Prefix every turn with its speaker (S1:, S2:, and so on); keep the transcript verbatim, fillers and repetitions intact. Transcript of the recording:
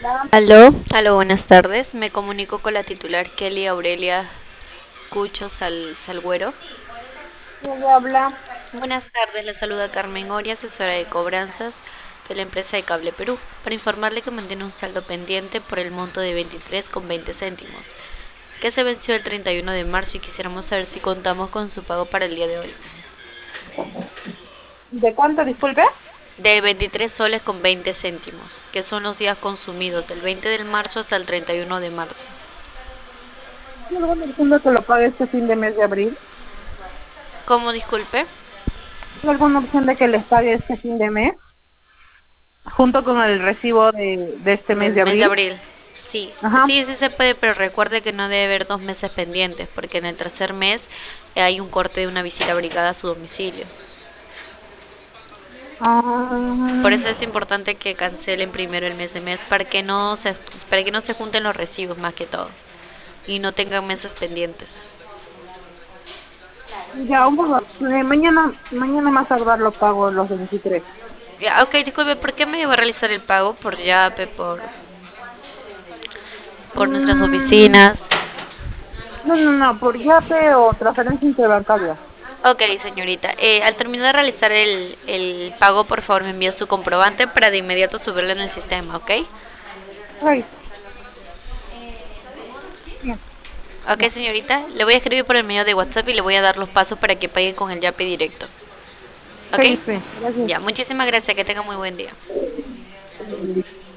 S1: Aló, aló, buenas tardes. Me comunico con la titular Kelly Aurelia Cucho Sal, Salguero.
S2: ¿Quién habla?
S1: Buenas tardes, le saluda Carmen Oria, asesora de cobranzas de la empresa de Cable Perú, para informarle que mantiene un saldo pendiente por el monto de veintitrés con veinte céntimos, que se venció el treinta y uno de marzo y quisiéramos saber si contamos con su pago para el día de hoy.
S2: ¿De cuánto, disculpe?
S1: De veintitrés soles con veinte céntimos, que son los días consumidos del veinte de marzo hasta el treinta y uno de marzo.
S2: ¿Hay alguna opción de que lo pague este fin de mes de abril?
S1: ¿Cómo, disculpe?
S2: ¿Hay alguna opción de que les pague este fin de mes? Junto con el recibo de, de este mes
S1: Del
S2: de
S1: mes de
S2: abril.
S1: abril. Sí,
S2: Ajá.
S1: sí, sí se puede, pero recuerde que no debe haber dos meses pendientes, porque en el tercer mes eh, hay un corte de una visita obligada a su domicilio. Por
S2: Ah,
S1: eso es importante que cancelen primero el mes de mes, para que no se, para que no se junten los recibos más que todo y no tengan meses pendientes.
S2: ya, un poco. Eh, mañana, mañana más tardar lo pago los veintitrés.
S1: Ya, ok, disculpe, ¿por qué me va a realizar el pago? ¿Por Yape, por, por nuestras
S2: Mm,
S1: oficinas?
S2: no, no, no, por Yape o transferencia interbancaria.
S1: Ok, señorita. Eh, al terminar de realizar el, el pago, por favor me envía su comprobante para de inmediato subirlo en el sistema, ¿ok?
S2: Ay, bien,
S1: Ok,
S2: ya,
S1: señorita. Le voy a escribir por el medio de WhatsApp y le voy a dar los pasos para que pague con el Yape directo.
S2: ok,
S1: ¿Ok?
S2: sí, gracias.
S1: Ya, muchísimas gracias. Que tenga muy buen día.